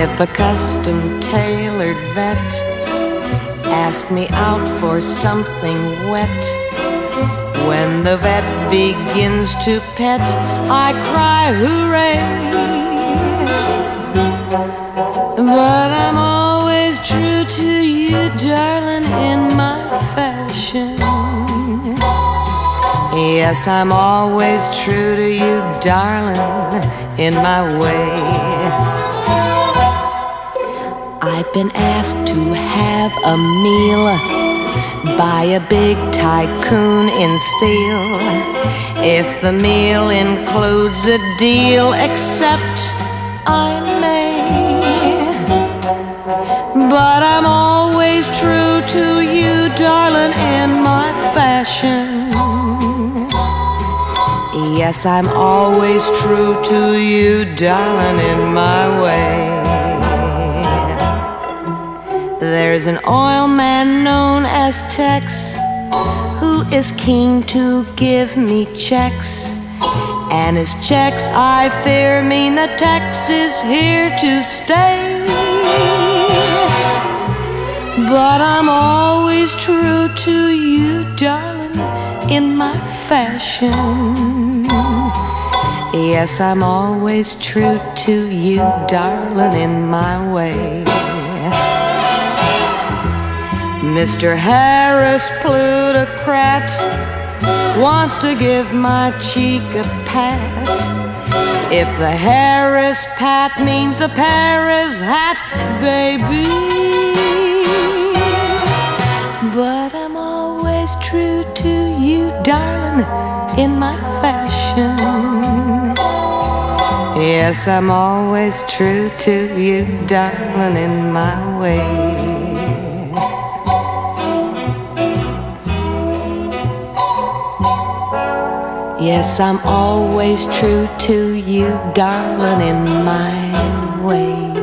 If a custom-tailored vet asked me out for something wet, when the vet begins to pet, I cry hooray. But I'm always true to you, darling, in my fashion. Yes, I'm always true to you, darling, in my way. I've been asked to have a meal by a big tycoon in steel. If the meal includes a deal, accept I may. But I'm always true to you, darling, in my fashion. Yes, I'm always true to you, darling, in my way. There's an oil man known as Tex who is keen to give me checks, and his checks, I fear, mean that Tex is here to stay. But I'm always true to you, darling, in my fashion. Yes, I'm always true to you, darling, in my way. Mr. Harris, plutocrat, wants to give my cheek a pat. If the Harris pat means a Paris hat, baby. But I'm always true to you, darling, in my fashion. Yes, I'm always true to you, darling, in my way. Yes, I'm always true to you, darling, in my way.